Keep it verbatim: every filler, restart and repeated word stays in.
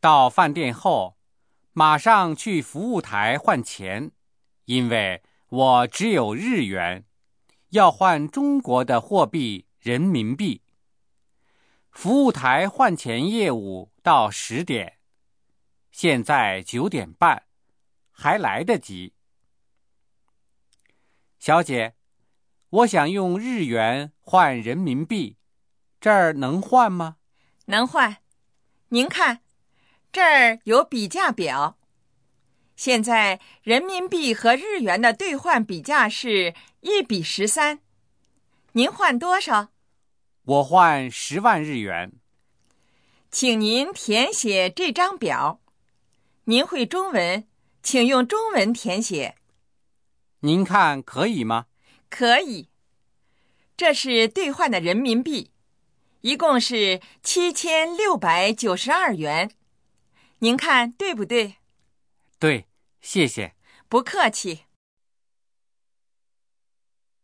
到饭店后，马上去服务台换钱，因为我只有日元，要换中国的货币人民币。服务台换钱业务到十点，现在九点半，还来得及。小姐，我想用日元换人民币，这儿能换吗？ 能换。您看，这儿有比价表。现在人民币和日元的兑换比价是一比十三。您换多少？ 我换十万日元。 请您填写这张表。您会中文，请用中文填写。 您看可以吗？ 可以。这是兑换的人民币，一共是七千六百九十二元。您看对不对？ 对，谢谢。 不客气。